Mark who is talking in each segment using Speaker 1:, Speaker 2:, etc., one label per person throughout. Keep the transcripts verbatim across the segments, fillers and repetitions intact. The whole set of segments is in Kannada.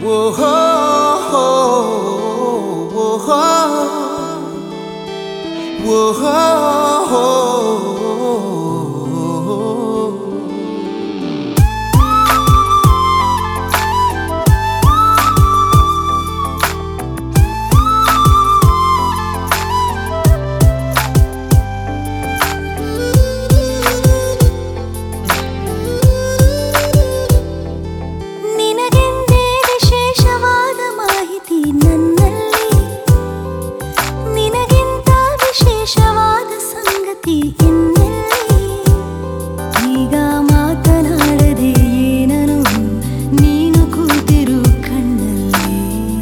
Speaker 1: ನಿನಗೆಂದೇ ವಿಶೇಷವಾದ ಮಾಹಿತಿ ನನ್ನಲ್ಲಿ, ನಿನಗಿಂತ ವಿಶೇಷವಾದ ಸಂಗತಿ ಇನ್ನೆಲ್ಲಿ. ಈಗ ಮಾತನಾಡದೆ ಏನನು ನೀನು ಕೂತಿರು ಕಣ್ಣಲ್ಲಿ.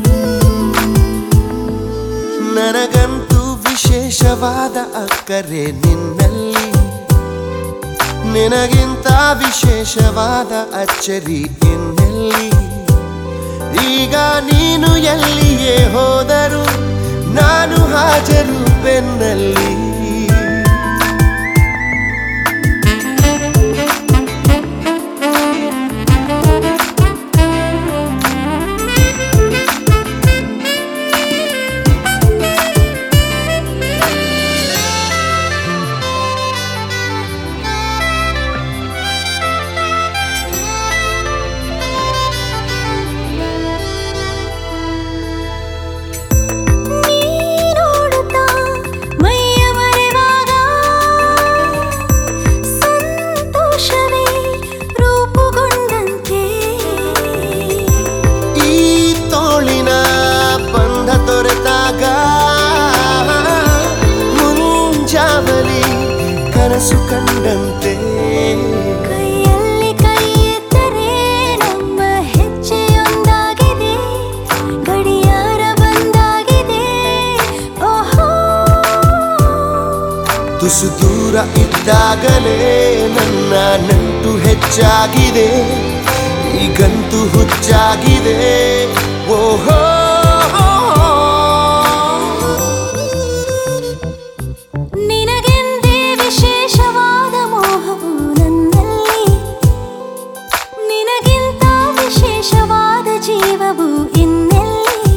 Speaker 2: ನನಗಂತೂ ವಿಶೇಷವಾದ ಅಕ್ಕರೆ ನಿನ್ನಲ್ಲಿ, ನಿನಗಿಂತ ವಿಶೇಷವಾದ ಅಚ್ಚರಿ ಇನ್ನೆಲ್ಲಿ. ಈಗ ನೀನು ಎಲ್ಲಿಯೇ ಹೋದರೂ ನಾನು ಹಾಜರು ಬೆನ್ನಲ್ಲಿ. ಮುಂಜಾವಲಿ ಕನಸು ಕಂಡಂತೆ
Speaker 1: ಕೈಯಲ್ಲಿ ಕೈ ಎತ್ತರೆ ನಮ್ಮ ಹೆಜ್ಜೆಯೊಂದಾಗಿದೆ, ಗಡಿಯಾರ ಬಂದಾಗಿದೆ. ಓಹೋ,
Speaker 2: ತುಸು ದೂರ ಇದ್ದಾಗಲೇ ನನ್ನ ನಂಟು ಹೆಚ್ಚಾಗಿದೆ, ಈಗಂತೂ ಹುಚ್ಚಾಗಿದೆ. ಓಹೋ,
Speaker 1: ನಿನಗೆಂದೇ ವಿಶೇಷವಾದ ಮೋಹವು ನನ್ನಲ್ಲಿ, ನಿನಗಿಂತ ವಿಶೇಷವಾದ ಜೀವವು ಇನ್ನೆಲ್ಲಿ.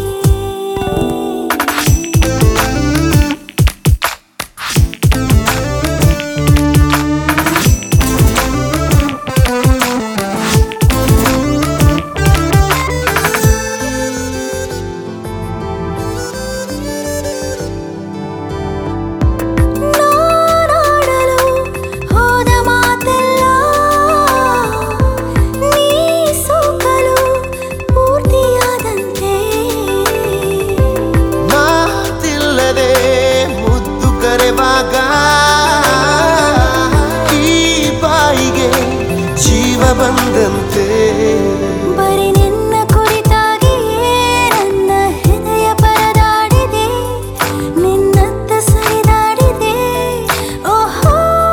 Speaker 2: ಈ ಬಾಯಿಗೆ ಜೀವ ಬಂದಂತೆ
Speaker 1: ಬರೀ ನಿನ್ನ ಕುರಿತಾಗಿಯೇ ನನ್ನ ಹೃದಯ ಪರದಾಡಿದೆ, ನಿನ್ನತ್ತ ಸರಿದಾಡಿದೆ. ಓಹೋ,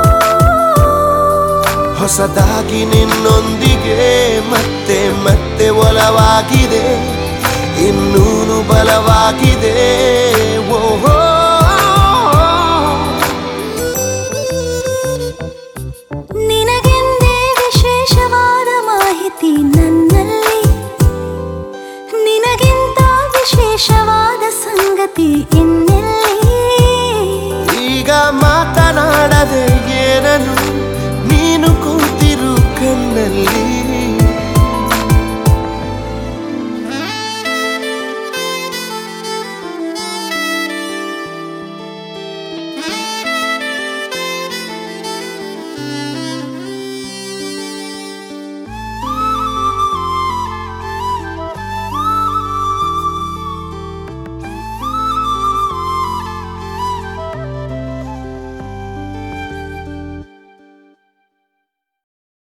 Speaker 2: ಹೊಸದಾಗಿ ನಿನ್ನೊಂದಿಗೆ ಮತ್ತೆ ಮತ್ತೆ ಒಲವಾಗಿದೆ, ಇನ್ನೂನು ಬಲವಾಗಿದೆ. ಓಹೋ,
Speaker 1: ನಿನಗೆಂದೇ ವಿಶೇಷವಾದ ಮಾಹಿತಿ ನನ್ನಲ್ಲಿ, ನಿನಗಿಂತ ವಿಶೇಷವಾದ ಸಂಗತಿ ಇನ್ನು